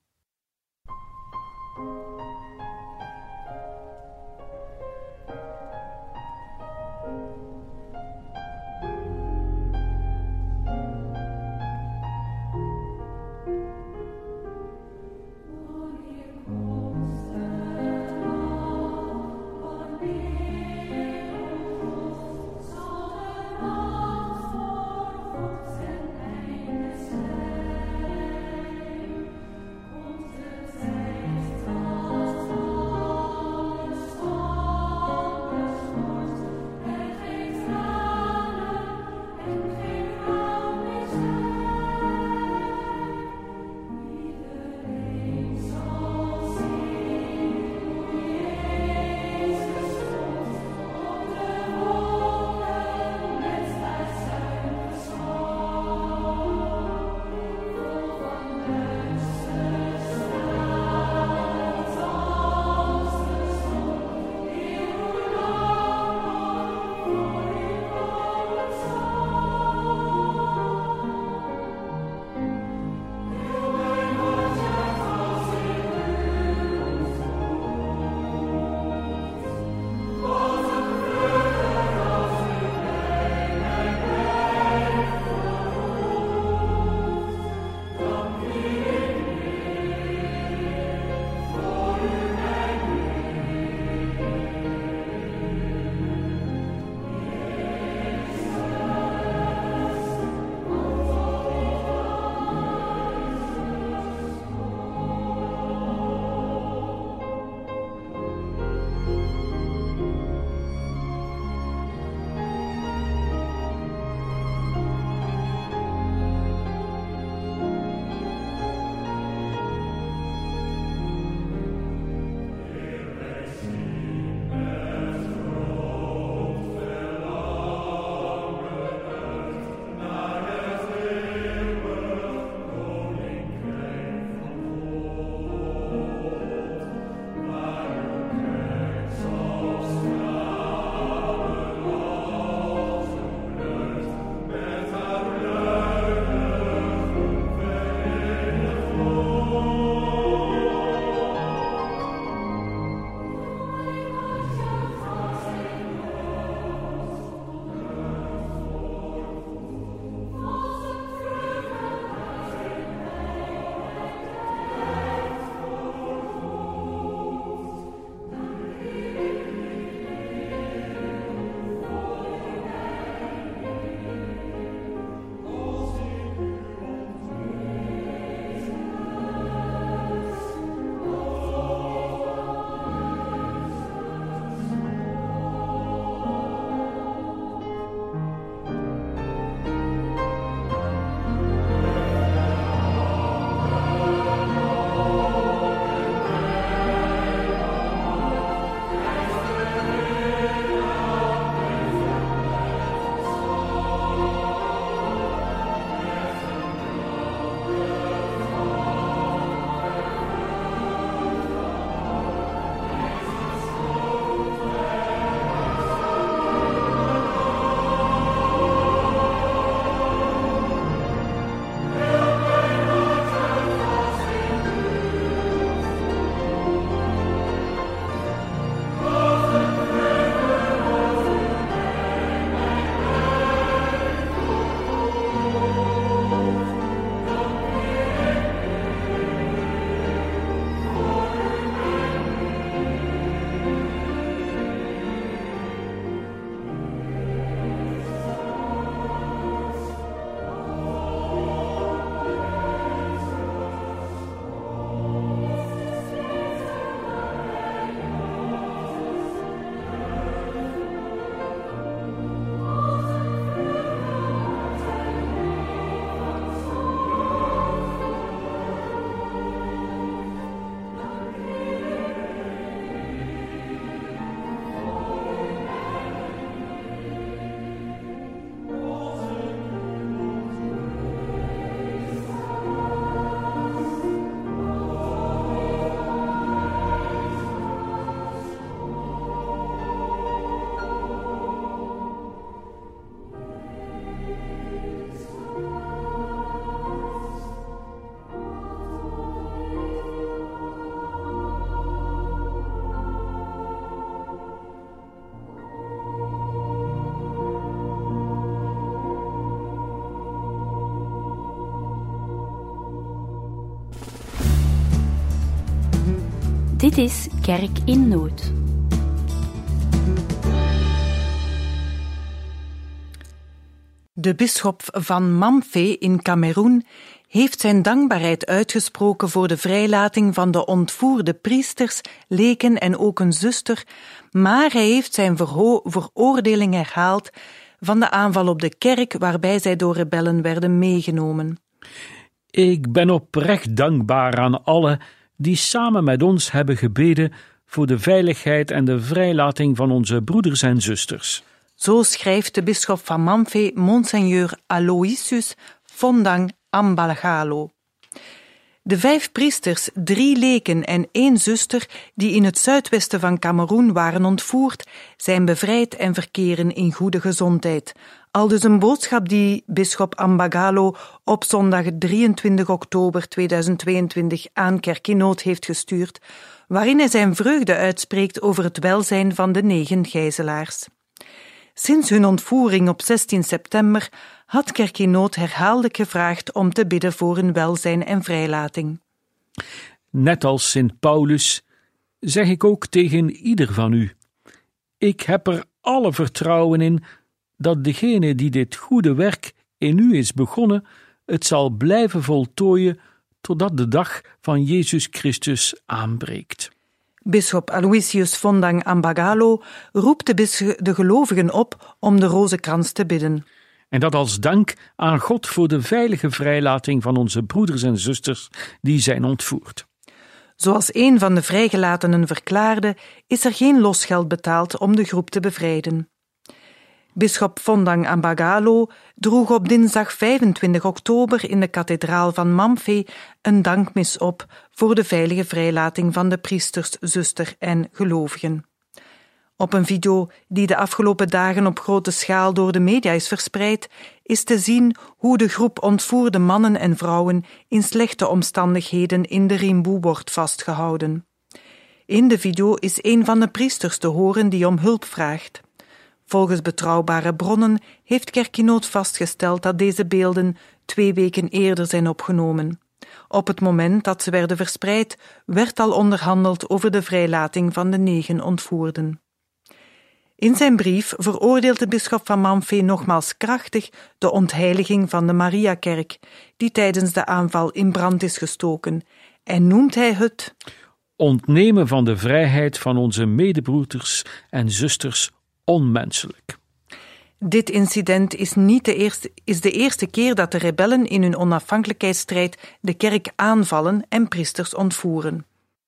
Dit is Kerk in Nood. De bisschop van Mamfe in Kameroen heeft zijn dankbaarheid uitgesproken voor de vrijlating van de ontvoerde priesters, leken en ook een zuster, maar hij heeft zijn veroordeling herhaald van de aanval op de kerk waarbij zij door rebellen werden meegenomen. Ik ben oprecht dankbaar aan allen die samen met ons hebben gebeden voor de veiligheid en de vrijlating van onze broeders en zusters. Zo schrijft de bisschop van Mamfe, Monseigneur Aloysius Fondang Ambagalo. De 5 priesters, 3 leken en 1 zuster die in het zuidwesten van Kameroen waren ontvoerd, zijn bevrijd en verkeren in goede gezondheid. Aldus een boodschap die bisschop Ambagalo op zondag 23 oktober 2022 aan Kerk in Nood heeft gestuurd, waarin hij zijn vreugde uitspreekt over het welzijn van de 9 gijzelaars. Sinds hun ontvoering op 16 september had Kerk in Nood herhaaldelijk gevraagd om te bidden voor hun welzijn en vrijlating. Net als Sint Paulus zeg ik ook tegen ieder van u: ik heb er alle vertrouwen in dat degene die dit goede werk in u is begonnen, het zal blijven voltooien totdat de dag van Jezus Christus aanbreekt. Bisschop Aloysius Fondang Ambagalo roept de gelovigen op om de rozenkrans te bidden. En dat als dank aan God voor de veilige vrijlating van onze broeders en zusters die zijn ontvoerd. Zoals een van de vrijgelatenen verklaarde, is er geen losgeld betaald om de groep te bevrijden. Bisschop Fondang Ambagalo droeg op dinsdag 25 oktober in de kathedraal van Mamfe een dankmis op voor de veilige vrijlating van de priesters, zuster en gelovigen. Op een video die de afgelopen dagen op grote schaal door de media is verspreid, is te zien hoe de groep ontvoerde mannen en vrouwen in slechte omstandigheden in de Rimboe wordt vastgehouden. In de video is een van de priesters te horen die om hulp vraagt. Volgens betrouwbare bronnen heeft Kerk in Nood vastgesteld dat deze beelden 2 weken eerder zijn opgenomen. Op het moment dat ze werden verspreid, werd al onderhandeld over de vrijlating van de 9 ontvoerden. In zijn brief veroordeelt de bisschop van Mamfe nogmaals krachtig de ontheiliging van de Mariakerk, die tijdens de aanval in brand is gestoken, en noemt hij het ontnemen van de vrijheid van onze medebroeders en zusters onmenselijk. Dit incident is de eerste keer dat de rebellen in hun onafhankelijkheidsstrijd de kerk aanvallen en priesters ontvoeren.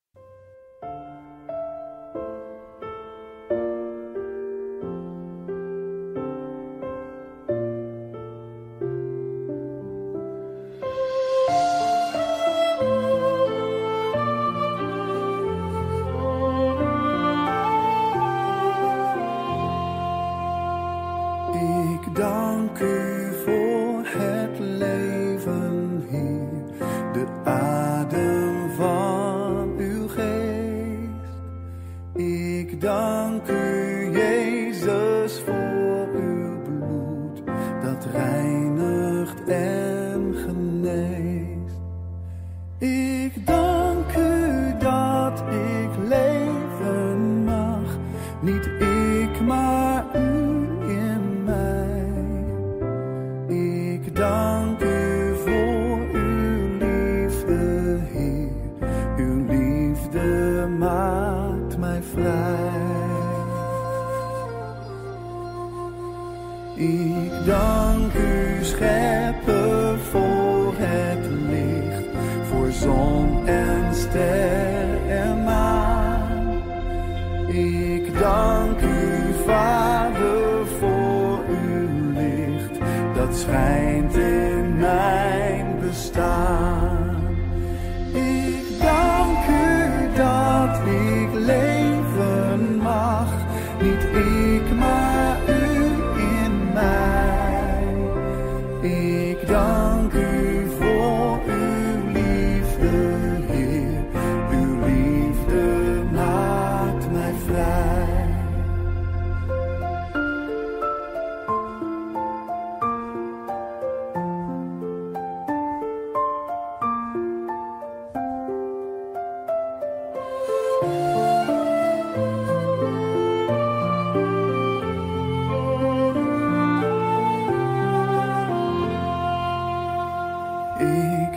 Ik dank u voor het leven, Heer, de adem van uw geest. Ik dank u, Jezus, voor uw bloed dat reinigt en geneest. Ik dank u dat ik leven mag, niet ik, maar u. Dank u voor uw liefde, Heer. Uw liefde maakt mij vrij. Ik dank u, Schepper, voor het licht, voor zon en ster en maan. Ik dank u, Vader, voor uw licht, dat schijnt in mijn bestaan. Ik dank u dat ik leven mag, niet ik, maar u in mij. Ik dank u voor uw liefde, Heer. Uw liefde maakt mij vrij.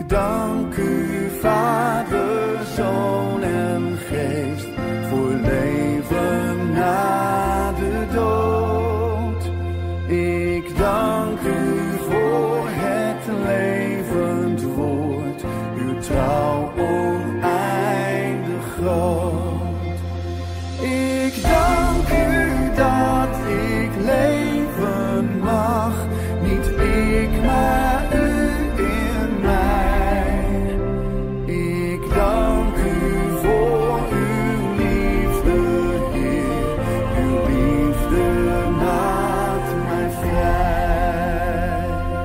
Ik dank u, Vader, Zoon en Geest, voor leven na de dood. Ik dank u voor het levend woord, uw trouw oneindig groot. Ik dank u dat ik leven mag, niet ik maar u in mij. Ik dank u voor uw liefde, Heer, uw liefde maakt mij vrij.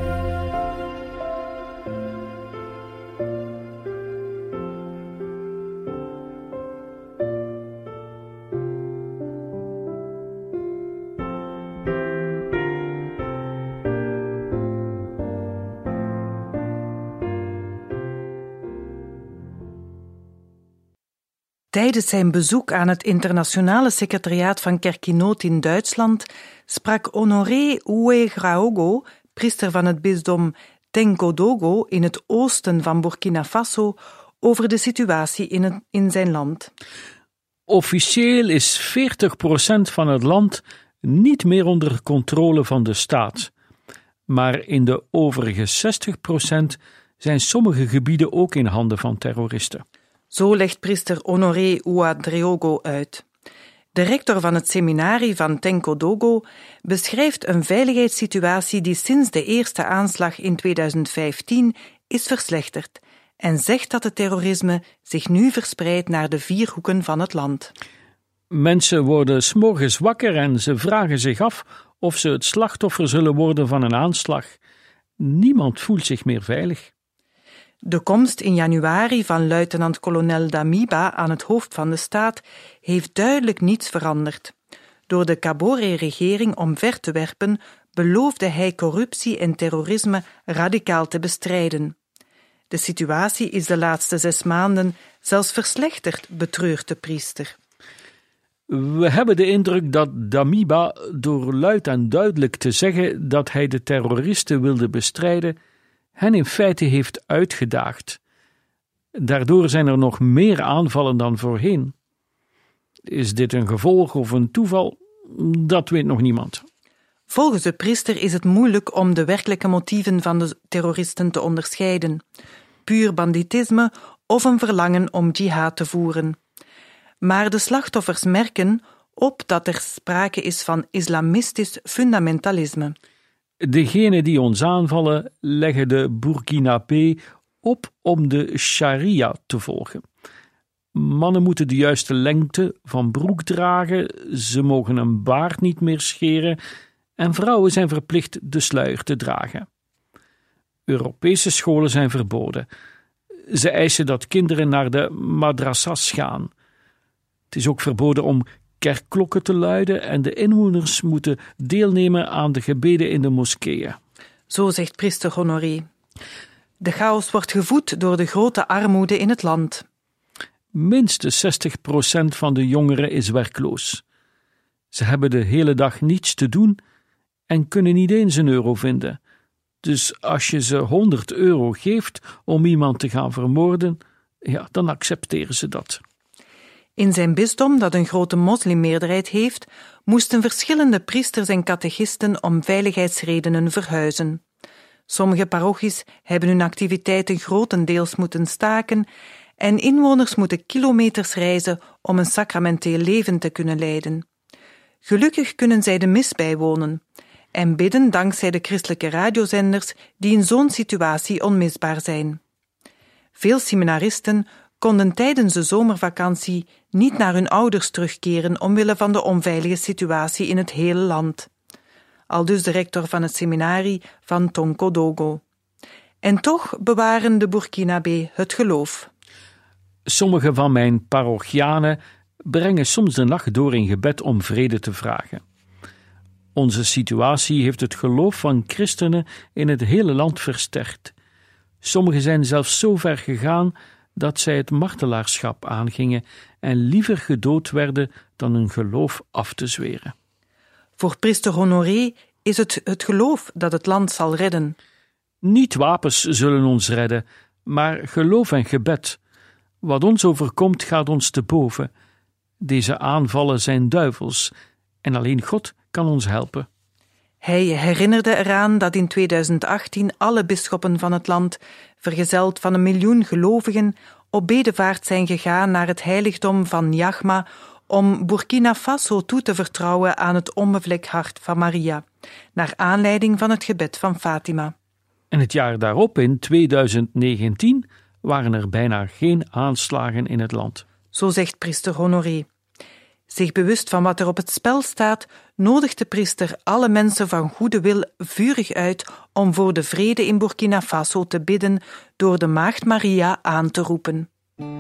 Tijdens zijn bezoek aan het internationale secretariaat van Kerkinoot in Duitsland sprak Honoré Ouedraogo, priester van het bisdom Tenkodogo in het oosten van Burkina Faso, over de situatie in zijn land. Officieel is 40% van het land niet meer onder controle van de staat. Maar in de overige 60% zijn sommige gebieden ook in handen van terroristen. Zo legt priester Honoré Ouedraogo uit. De rector van het seminarie van Tenkodogo beschrijft een veiligheidssituatie die sinds de eerste aanslag in 2015 is verslechterd en zegt dat het terrorisme zich nu verspreidt naar de 4 hoeken van het land. Mensen worden 's morgens wakker en ze vragen zich af of ze het slachtoffer zullen worden van een aanslag. Niemand voelt zich meer veilig. De komst in januari van luitenant-kolonel Damiba aan het hoofd van de staat heeft duidelijk niets veranderd. Door de Kabore-regering omver te werpen, beloofde hij corruptie en terrorisme radicaal te bestrijden. De situatie is de laatste 6 maanden zelfs verslechterd, betreurt de priester. We hebben de indruk dat Damiba, door luid en duidelijk te zeggen dat hij de terroristen wilde bestrijden, hen in feite heeft uitgedaagd. Daardoor zijn er nog meer aanvallen dan voorheen. Is dit een gevolg of een toeval? Dat weet nog niemand. Volgens de priester is het moeilijk om de werkelijke motieven van de terroristen te onderscheiden. Puur banditisme of een verlangen om jihad te voeren. Maar de slachtoffers merken op dat er sprake is van islamistisch fundamentalisme. Degenen die ons aanvallen leggen de Burkinabé op om de sharia te volgen. Mannen moeten de juiste lengte van broek dragen, ze mogen een baard niet meer scheren en vrouwen zijn verplicht de sluier te dragen. Europese scholen zijn verboden. Ze eisen dat kinderen naar de madrassas gaan. Het is ook verboden om kerkklokken te luiden en de inwoners moeten deelnemen aan de gebeden in de moskeeën. Zo zegt priester Honoré. De chaos wordt gevoed door de grote armoede in het land. Minstens 60% van de jongeren is werkloos. Ze hebben de hele dag niets te doen en kunnen niet eens €1 vinden. Dus als je ze €100 geeft om iemand te gaan vermoorden, ja, dan accepteren ze dat. In zijn bisdom, dat een grote moslimmeerderheid heeft, moesten verschillende priesters en catechisten om veiligheidsredenen verhuizen. Sommige parochies hebben hun activiteiten grotendeels moeten staken en inwoners moeten kilometers reizen om een sacramenteel leven te kunnen leiden. Gelukkig kunnen zij de mis bijwonen en bidden dankzij de christelijke radiozenders die in zo'n situatie onmisbaar zijn. Veel seminaristen konden tijdens de zomervakantie niet naar hun ouders terugkeren omwille van de onveilige situatie in het hele land. Aldus de rector van het seminarie van Tenkodogo. En toch bewaren de Burkinabé het geloof. Sommige van mijn parochianen brengen soms de nacht door in gebed om vrede te vragen. Onze situatie heeft het geloof van christenen in het hele land versterkt. Sommigen zijn zelfs zo ver gegaan dat zij het martelaarschap aangingen en liever gedood werden dan hun geloof af te zweren. Voor priester Honoré is het geloof dat het land zal redden. Niet wapens zullen ons redden, Maar geloof en gebed, wat ons overkomt gaat ons te boven. Deze aanvallen zijn duivels en alleen God kan ons helpen. Hij herinnerde eraan dat in 2018 alle bisschoppen van het land, vergezeld van 1 miljoen gelovigen, op bedevaart zijn gegaan naar het heiligdom van Njagma om Burkina Faso toe te vertrouwen aan het onbevlekt hart van Maria, naar aanleiding van het gebed van Fatima. En het jaar daarop, in 2019, waren er bijna geen aanslagen in het land. Zo zegt priester Honoré. Zich bewust van wat er op het spel staat, nodigt de priester alle mensen van goede wil vurig uit om voor de vrede in Burkina Faso te bidden door de Maagd Maria aan te roepen.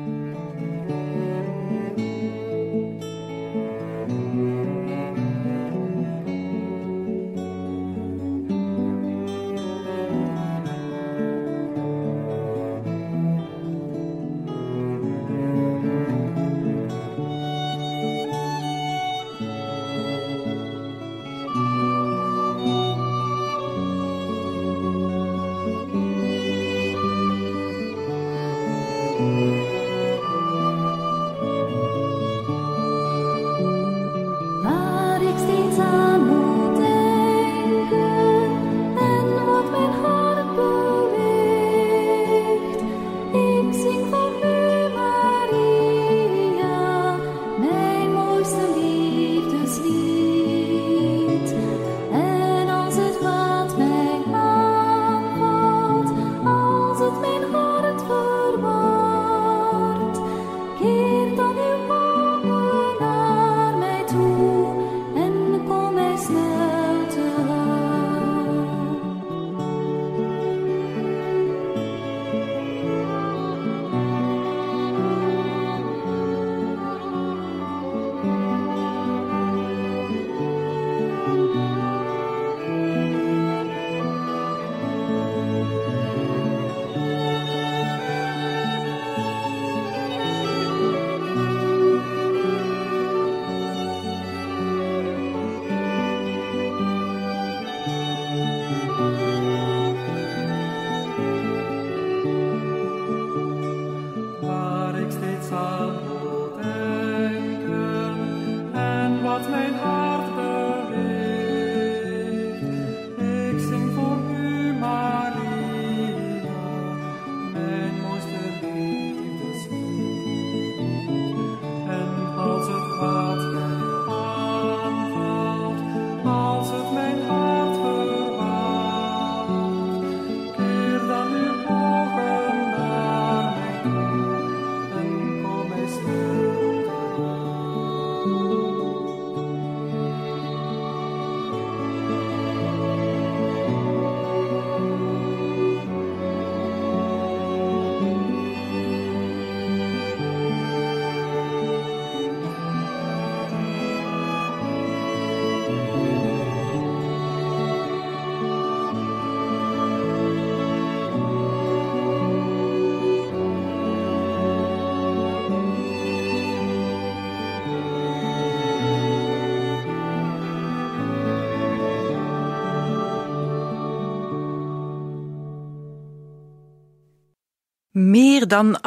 Meer dan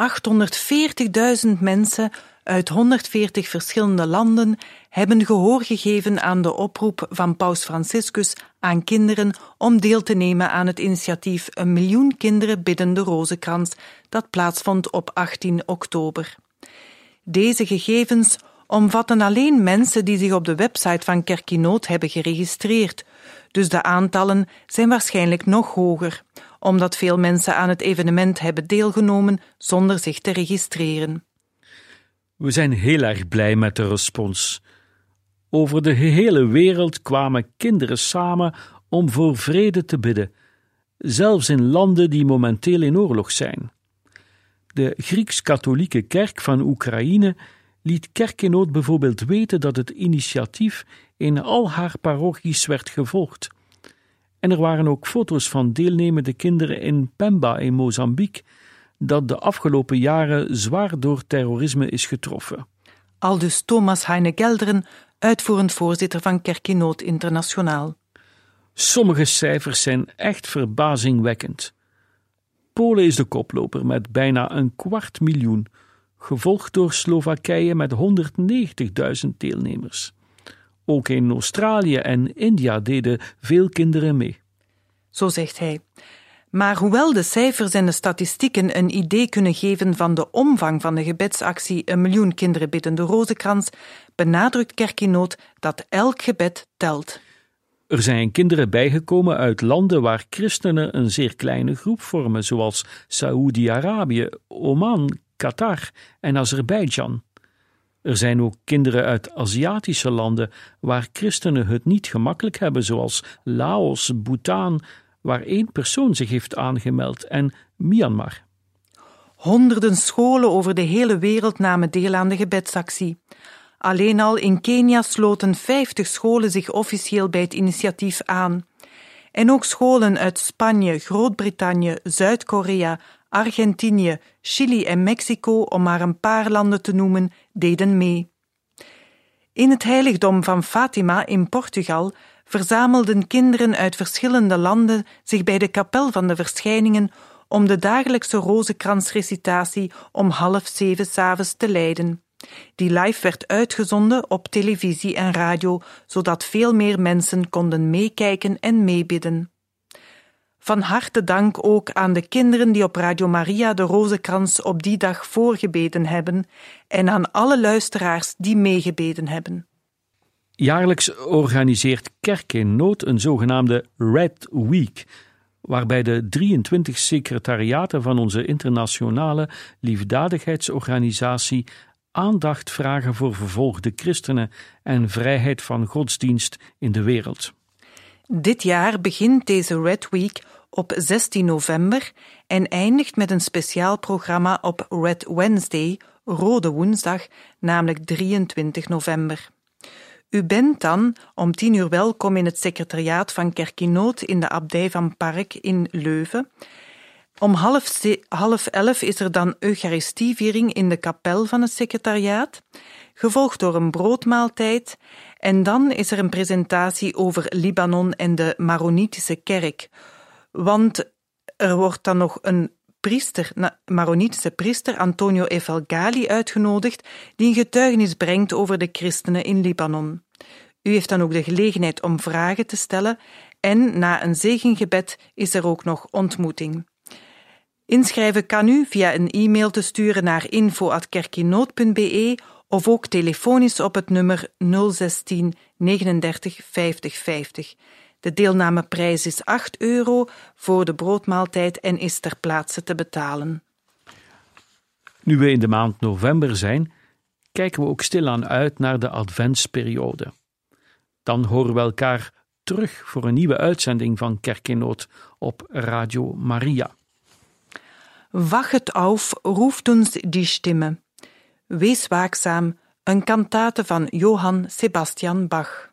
840.000 mensen uit 140 verschillende landen hebben gehoor gegeven aan de oproep van Paus Franciscus aan kinderen om deel te nemen aan het initiatief 1 miljoen kinderen bidden de rozenkrans dat plaatsvond op 18 oktober. Deze gegevens omvatten alleen mensen die zich op de website van Kerk in Nood hebben geregistreerd, dus de aantallen zijn waarschijnlijk nog hoger, omdat veel mensen aan het evenement hebben deelgenomen zonder zich te registreren. We zijn heel erg blij met de respons. Over de gehele wereld kwamen kinderen samen om voor vrede te bidden, zelfs in landen die momenteel in oorlog zijn. De Grieks-katholieke kerk van Oekraïne liet Kerk in Nood bijvoorbeeld weten dat het initiatief in al haar parochies werd gevolgd. En er waren ook foto's van deelnemende kinderen in Pemba in Mozambique, dat de afgelopen jaren zwaar door terrorisme is getroffen. Aldus Thomas Heine-Gelderen, uitvoerend voorzitter van Kerk in Nood Internationaal. Sommige cijfers zijn echt verbazingwekkend. Polen is de koploper met bijna 250.000, gevolgd door Slowakije met 190.000 deelnemers. Ook in Australië en India deden veel kinderen mee. Zo zegt hij. Maar hoewel de cijfers en de statistieken een idee kunnen geven van de omvang van de gebedsactie 1 miljoen kinderen bidden de Rozenkrans, benadrukt Kerkgenoot dat elk gebed telt. Er zijn kinderen bijgekomen uit landen waar christenen een zeer kleine groep vormen, zoals Saoedi-Arabië, Oman, Qatar en Azerbeidzjan. Er zijn ook kinderen uit Aziatische landen waar christenen het niet gemakkelijk hebben, zoals Laos, Bhutan, waar 1 persoon zich heeft aangemeld, en Myanmar. Honderden scholen over de hele wereld namen deel aan de gebedsactie. Alleen al in Kenia sloten 50 scholen zich officieel bij het initiatief aan. En ook scholen uit Spanje, Groot-Brittannië, Zuid-Korea, Argentinië, Chili en Mexico, om maar een paar landen te noemen, deden mee. In het heiligdom van Fatima in Portugal verzamelden kinderen uit verschillende landen zich bij de kapel van de verschijningen om de dagelijkse rozenkransrecitatie om 6:30 s'avonds te leiden. Die live werd uitgezonden op televisie en radio, zodat veel meer mensen konden meekijken en meebidden. Van harte dank ook aan de kinderen die op Radio Maria de Rozenkrans op die dag voorgebeden hebben en aan alle luisteraars die meegebeden hebben. Jaarlijks organiseert Kerk in Nood een zogenaamde Red Week, waarbij de 23 secretariaten van onze internationale liefdadigheidsorganisatie aandacht vragen voor vervolgde christenen en vrijheid van godsdienst in de wereld. Dit jaar begint deze Red Week op 16 november en eindigt met een speciaal programma op Red Wednesday, Rode Woensdag, namelijk 23 november. U bent dan om 10 uur welkom in het secretariaat van Kerk in Nood in de abdij van Park in Leuven. Om 10:30 is er dan Eucharistieviering in de kapel van het secretariaat, gevolgd door een broodmaaltijd, en dan is er een presentatie over Libanon en de Maronitische kerk. Want er wordt dan nog een Maronitische priester, Antonio Efelgali, uitgenodigd, die een getuigenis brengt over de christenen in Libanon. U heeft dan ook de gelegenheid om vragen te stellen en na een zegengebed is er ook nog ontmoeting. Inschrijven kan u via een e-mail te sturen naar info@kerkinnood.be of ook telefonisch op het nummer 016 39 50 50. De deelnameprijs is €8 voor de broodmaaltijd en is ter plaatse te betalen. Nu we in de maand november zijn, kijken we ook stilaan uit naar de adventsperiode. Dan horen we elkaar terug voor een nieuwe uitzending van Kerk in Nood op Radio Maria. Wachet auf, ruft uns die Stimme. Wees waakzaam, een kantate van Johann Sebastian Bach.